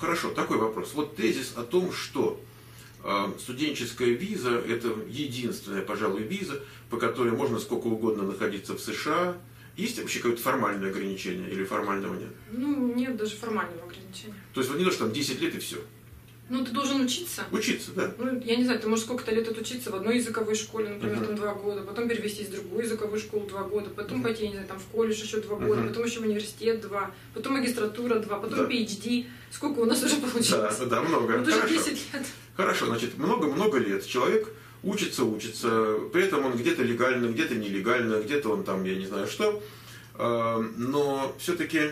Хорошо, такой вопрос. Вот тезис о том, что студенческая виза – это единственная, пожалуй, виза, по которой можно сколько угодно находиться в США. Есть вообще какое-то формальное ограничение или формального нет? Ну, нет даже формального ограничения. То есть вот не то, что там 10 лет и все. Ну, ты должен учиться. Учиться, да. Ну, я не знаю, ты можешь сколько-то лет отучиться в одной языковой школе, например, там 2 года, потом перевестись в другую языковую школу 2 года, потом пойти, я не знаю, там в колледж еще 2 года, потом еще в университет 2, потом магистратура 2, потом PhD. Сколько у нас уже получилось? Да, много. Вот уже 10 лет. Хорошо, значит, много-много лет человек учится, при этом он где-то легально, где-то нелегально, где-то он там, я не знаю что, но все-таки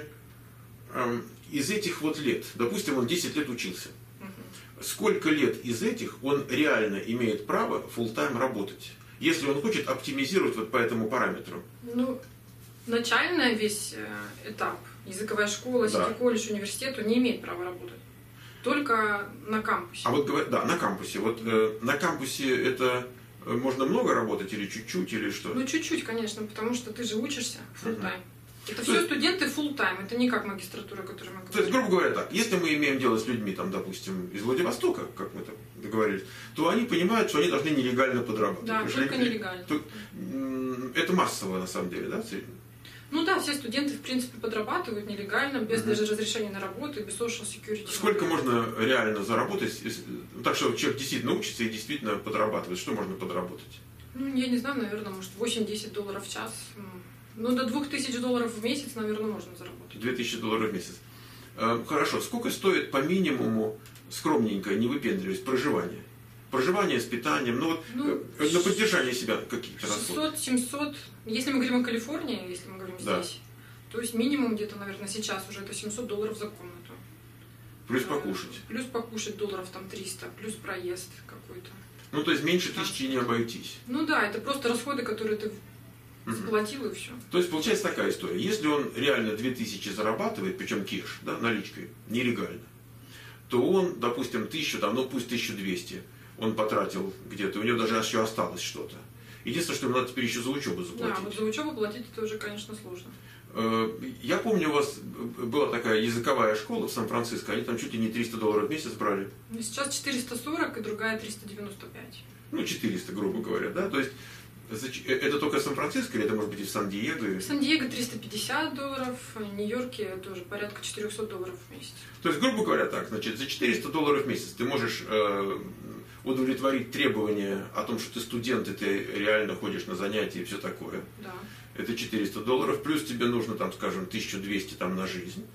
из этих вот лет, допустим, он 10 лет учился, сколько лет из этих он реально имеет право full-time работать, если он хочет оптимизировать вот по этому параметру? Ну, начальный весь этап, языковая школа, сети колледж, университет, он не имеет права работать. Только на кампусе. А вот, да, на кампусе. Вот на кампусе это можно много работать или чуть-чуть, или что? Ну, чуть-чуть, конечно, потому что ты же учишься full-time. Это все студенты full-time, это не как магистратура, о которой мы говорим. То есть, грубо говоря, так, если мы имеем дело с людьми, там, допустим, из Владивостока, как мы там договорились, то они понимают, что они должны нелегально подрабатывать. Да, только нелегально. Это массово, на самом деле, да? Ну да, все студенты, в принципе, подрабатывают нелегально, без даже разрешения на работу и без social security. Сколько можно реально заработать, так что человек действительно учится и действительно подрабатывает? Что можно подработать? Ну, я не знаю, наверное, может, $8-10 в час. Ну, до $2000 в месяц, наверное, можно заработать. $2000 в месяц. Хорошо. Сколько стоит по минимуму, скромненько, не выпендриваясь, проживание? Проживание с питанием, на поддержание себя какие-то расходы. 600-700. Если мы говорим о Калифорнии, если мы говорим здесь, то есть минимум где-то, наверное, сейчас уже это $700 за комнату. Плюс покушать. Плюс покушать долларов там 300, плюс проезд какой-то. Ну, то есть меньше 1000 не обойтись. Ну да, это просто расходы, которые ты заплатил и все. То есть получается такая история. Если он реально 2000 зарабатывает, причем кеш, да, наличкой, нелегально, то он, допустим, 1000, там, ну пусть 1200 он потратил где-то, у него даже еще осталось что-то. Единственное, что ему надо теперь еще за учебу заплатить. Да, вот за учебу платить это уже, конечно, сложно. Я помню, у вас была такая языковая школа в Сан-Франциско, они там чуть ли не $300 в месяц брали. Сейчас 440 и другая 395. Ну, 400, грубо говоря, да? То есть это только Сан-Франциско или это может быть и в Сан-Диего? В Сан-Диего $350, в Нью-Йорке тоже порядка $400 в месяц. То есть, грубо говоря, так, значит, за $400 в месяц ты можешь удовлетворить требования о том, что ты студент, и ты реально ходишь на занятия и все такое. Да. Это $400, плюс тебе нужно, там, скажем, 1200 там, на жизнь.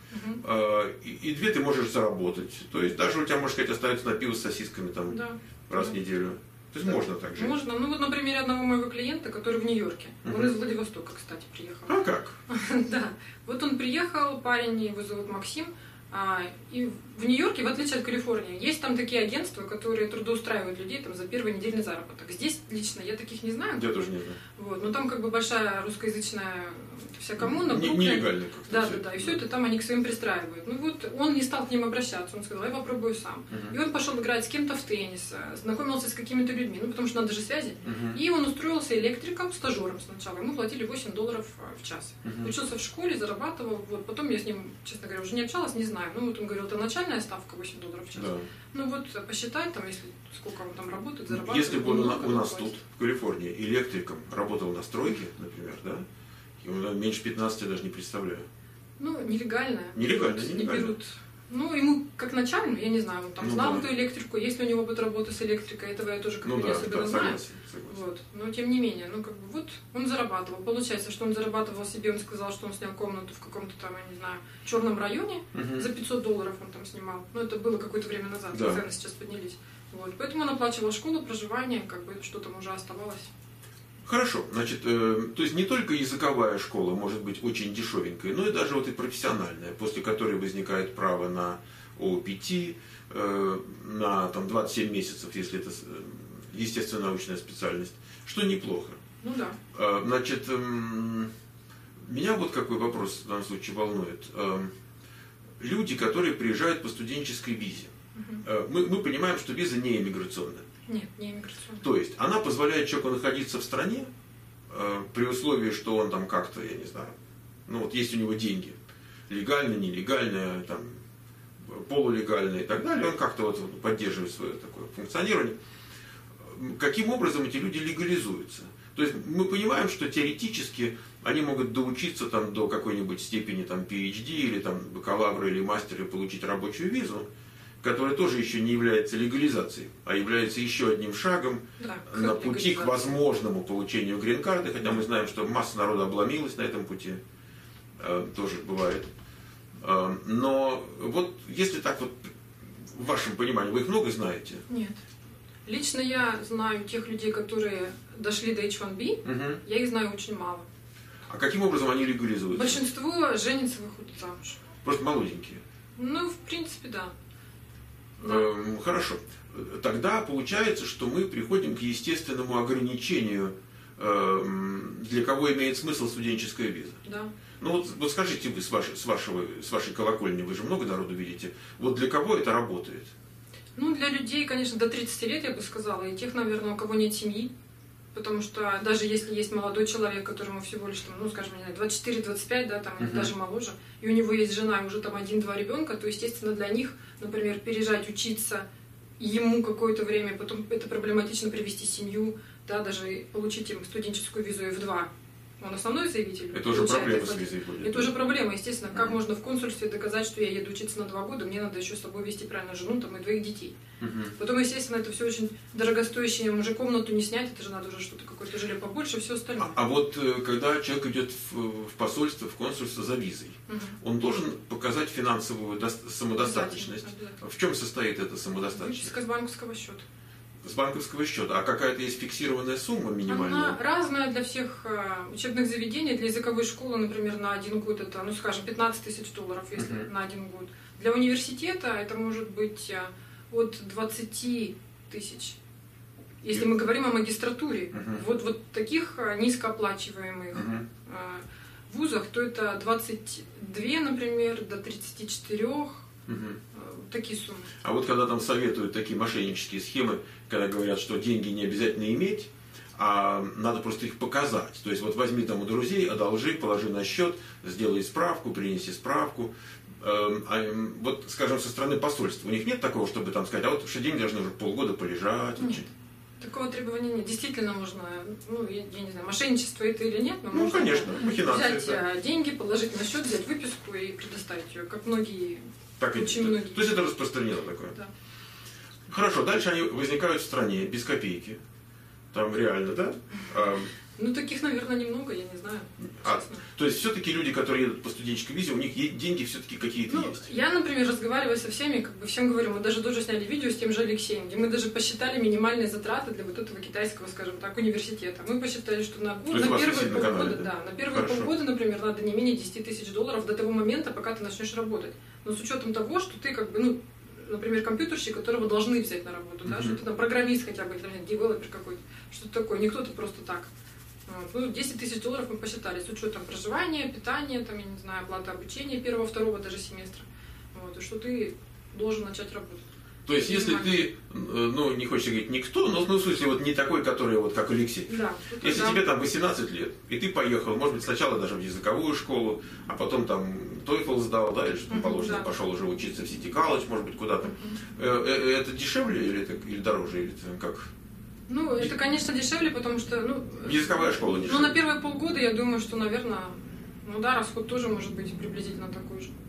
И 2 ты можешь заработать. То есть даже у тебя, можно сказать, остается на пиво с сосисками там, раз в неделю. То есть можно так жить? Можно. Ну вот на примере одного моего клиента, который в Нью-Йорке. Он из Владивостока, кстати, приехал. А как? Да. Вот он приехал, парень, его зовут Максим. И в Нью-Йорке, в отличие от Калифорнии, есть там такие агентства, которые трудоустраивают людей там, за первый недельный заработок. Здесь лично я таких не знаю. Я тоже не знаю. Вот. Но там как бы большая русскоязычная вся коммуна. Нелегально как-то. Да. И все это там они к своим пристраивают. Ну вот он не стал к ним обращаться, он сказал, я попробую сам. И он пошел играть с кем-то в теннис, знакомился с какими-то людьми, ну потому что надо же связи. И он устроился электриком, стажером сначала. Ему платили $8 в час. Учился в школе, зарабатывал. Вот. Потом я с ним, честно говоря, уже не общалась, не знаю. Ну вот он говорил, это начальная ставка $8 в час. Да. Ну вот посчитай, там, если сколько он там работает, зарабатывает. Если бы он у нас тут, в Калифорнии, электриком работал на стройке, например, да, меньше 15 я даже не представляю. Ну, нелегально. Нелегально. Не берут. Ну, ему как начальник, я не знаю, он там знал эту электрику, есть ли у него опыт работы с электрикой, этого я тоже как бы не особенно знаю. Согласен. Вот. Но тем не менее, ну как бы вот он зарабатывал. Получается, что он зарабатывал себе, он сказал, что он снял комнату в каком-то там, я не знаю, черном районе, за $500 он там снимал. Ну, это было какое-то время назад, цены сейчас поднялись. Вот. Поэтому он оплачивал школу, проживание, как бы что там уже оставалось. Хорошо, значит, то есть не только языковая школа может быть очень дешевенькой, но и даже вот и профессиональная, после которой возникает право на OPT, на там, 27 месяцев, если это естественно-научная специальность, что неплохо. Ну да. Значит, меня вот какой вопрос в данном случае волнует. Люди, которые приезжают по студенческой визе, мы понимаем, что виза не иммиграционная. Нет, не иммиграционная. То есть она позволяет человеку находиться в стране при условии, что он там как-то, я не знаю, ну вот есть у него деньги, легально, нелегально, там, полулегальные и так далее, он как-то вот поддерживает свое такое функционирование. Каким образом эти люди легализуются? То есть мы понимаем, что теоретически они могут доучиться там, до какой-нибудь степени там, PhD или там, бакалавра или мастера и получить рабочую визу, которая тоже еще не является легализацией, а является еще одним шагом на пути к возможному получению грин-карты, хотя мы знаем, что масса народа обломилась на этом пути, тоже бывает. Но вот если так вот, в вашем понимании, вы их много знаете? Нет. Лично я знаю тех людей, которые дошли до H1B, я их знаю очень мало. А каким образом они легализуются? Большинство женится, выходят замуж. Просто молоденькие? Ну, в принципе, да. Хорошо. Тогда получается, что мы приходим к естественному ограничению, для кого имеет смысл студенческая виза. Да. Ну вот скажите вы с вашей колокольни, вы же много народу видите, вот для кого это работает? Ну, для людей, конечно, до 30 лет, я бы сказала, и тех, наверное, у кого нет семьи. Потому что даже если есть молодой человек, которому всего лишь, там, ну, скажем, 24-25, да, там, или даже моложе, и у него есть жена, и уже там 1-2 ребенка, то, естественно, для них, например, переезжать, учиться, ему какое-то время, потом это проблематично привести семью, да, даже получить им студенческую визу F2. Он основной заявитель. Это уже проблема с визой будет. Это уже проблема, естественно. Как можно в консульстве доказать, что я еду учиться на 2 года, мне надо еще с собой вести правильно жену там, и 2 детей. Потом, естественно, это все очень дорогостоящее, уже комнату не снять, это же надо уже что-то, какое-то жилье побольше, все остальное. А вот когда человек идет в посольство, в консульство за визой, он должен показать финансовую самодостаточность. Обязательно. В чем состоит эта самодостаточность? Выписка с банковского счета. С банковского счета. А какая-то есть фиксированная сумма минимальная? Она разная для всех учебных заведений. Для языковой школы, например, на 1 год это, ну, скажем, $15 000, если на 1 год. Для университета это может быть от 20 000. Если мы говорим о магистратуре. Вот таких низкооплачиваемых вузах, то это 22, например, до 34. Такие суммы. А вот когда там советуют такие мошеннические схемы, когда говорят, что деньги не обязательно иметь, а надо просто их показать. То есть вот возьми там у друзей, одолжи, положи на счет, сделай справку, принеси справку. Вот, скажем, со стороны посольства у них нет такого, чтобы там сказать, а вот что деньги должны уже полгода полежать? Нет. Такого требования нет. Действительно можно, ну, я не знаю, мошенничество это или нет, но можно конечно, махинации, взять деньги, положить на счет, взять выписку и предоставить ее, как многие. Так очень многие. То есть это распространено такое? Да. Хорошо, дальше они возникают в стране без копейки. Там реально, да? Ну, таких, наверное, немного, я не знаю, честно. То есть все-таки люди, которые едут по студенческой визе, у них деньги все-таки какие-то есть? Я, например, разговариваю со всеми, как бы всем говорю, мы даже тоже сняли видео с тем же Алексеем, где мы даже посчитали минимальные затраты для вот этого китайского, скажем так, университета. Мы посчитали, что на первые полгода, на первые полгода, например, надо не менее $10 000 до того момента, пока ты начнешь работать. Но с учетом того, что ты как бы, ну, например, компьютерщик, которого должны взять на работу, да, что ты там программист хотя бы, или девелопер какой-то, что-то такое, не кто-то просто так. Вот. Ну, $10 000 мы посчитали с учетом проживания, питания, там, я не знаю, оплаты обучения 1-2 даже семестра. Вот, и что ты должен начать работать. То есть, если ты, ну, не хочешь говорить никто, но в смысле вот не такой, который вот как Алексей. Да, если тебе там 18 лет, и ты поехал, может быть, сначала даже в языковую школу, а потом там TOEFL сдал, да, или что там положено, пошел уже учиться в City College, может быть, куда-то. Это дешевле или дороже, или как? Ну, это, конечно, дешевле, потому что, ну... Языковая школа дешевле. Ну, на первые полгода, я думаю, что, наверное, ну да, расход тоже может быть приблизительно такой же.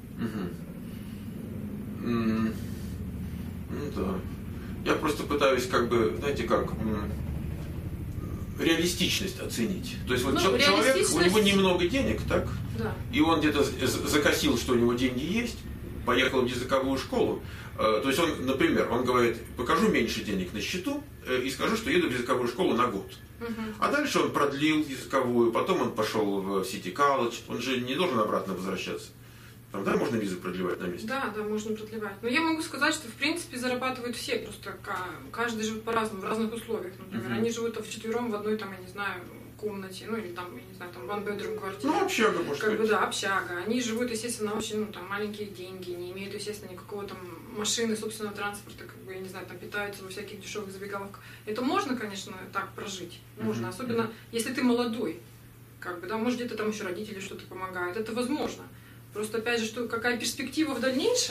Ну да. Я просто пытаюсь, как бы, знаете как, реалистичность оценить. То есть вот человек, у него немного денег, так? Да. И он где-то закосил, что у него деньги есть, поехал в языковую школу. То есть он, например, он говорит, покажу меньше денег на счету и скажу, что еду в языковую школу на год. А дальше он продлил языковую, потом он пошел в City College. Он же не должен обратно возвращаться. Там, да, можно визу продлевать на месте? Да, можно продлевать. Но я могу сказать, что в принципе зарабатывают все, просто каждый живет по-разному, в разных условиях. Например, они живут вчетвером в одной, там, я не знаю, комнате, ну или там, я не знаю, там one-bedroom квартире. Ну, общага, может как быть. бы, да, общага. Они живут, естественно, очень, ну, там, маленькие деньги, не имеют, естественно, никакого там машины, собственного транспорта, как бы, я не знаю, там, питаются во всяких дешевых забегаловках. Это можно, конечно, так прожить. Можно, особенно если ты молодой. Как бы, да, может, где-то там еще родители что-то помогают. Это возможно. Просто, опять же, какая перспектива в дальнейшем,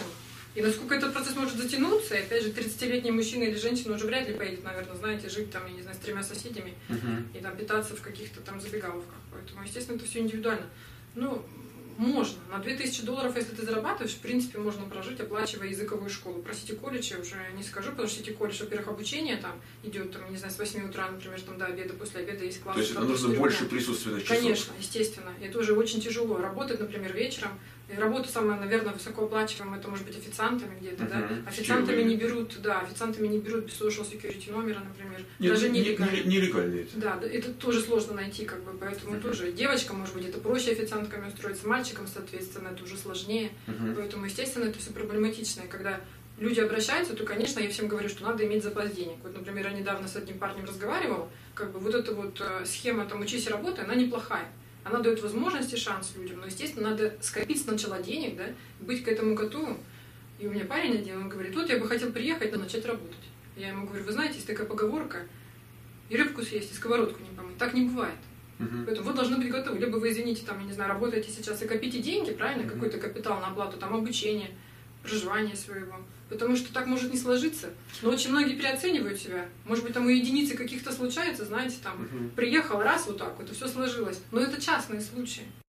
И насколько этот процесс может затянуться, и опять же, 30-летний мужчина или женщина уже вряд ли поедет, наверное, знаете, жить там, я не знаю, с 3 соседями и там питаться в каких-то там забегаловках. Поэтому, естественно, это все индивидуально. Ну, можно. На $2000, если ты зарабатываешь, в принципе, можно прожить, оплачивая языковую школу. Про Сити-колледж я уже не скажу, потому что Сити-колледж, во-первых, обучение там идет, там, не знаю, с 8 утра, например, там, до обеда, после обеда есть класс. То есть нужно больше присутственных часов? Конечно, естественно. И это уже очень тяжело. Работать, например, вечером. И работа самая, наверное, высокооплачиваемая, это может быть официантами где-то, да? Официантами не берут, да, официантами не берут без social security номера, например. Нет, даже нелегально. Нелегально это. Да, это тоже сложно найти, как бы, поэтому тоже девочка, может быть, это проще официантками устроиться, мальчикам, соответственно, это уже сложнее. Поэтому, естественно, это все проблематично. И когда люди обращаются, то, конечно, я всем говорю, что надо иметь запас денег. Вот, например, я недавно с одним парнем разговаривала, как бы вот эта вот схема там «учись и работай», она неплохая. Она дает возможность и шанс людям, но, естественно, надо скопить сначала денег, да, быть к этому готовым. И у меня парень один, он говорит, вот я бы хотел приехать, но начать работать. Я ему говорю, вы знаете, есть такая поговорка, и рыбку съесть, и сковородку не помыть. Так не бывает. Поэтому вы должны быть готовы. Либо вы, извините, там, я не знаю, работаете сейчас и копите деньги, правильно, какой-то капитал на оплату, там, обучение, проживание своего. Потому что так может не сложиться. Но очень многие переоценивают себя. Может быть, там у единицы каких-то случается, знаете, там, приехал раз вот так вот, и все сложилось. Но это частные случаи.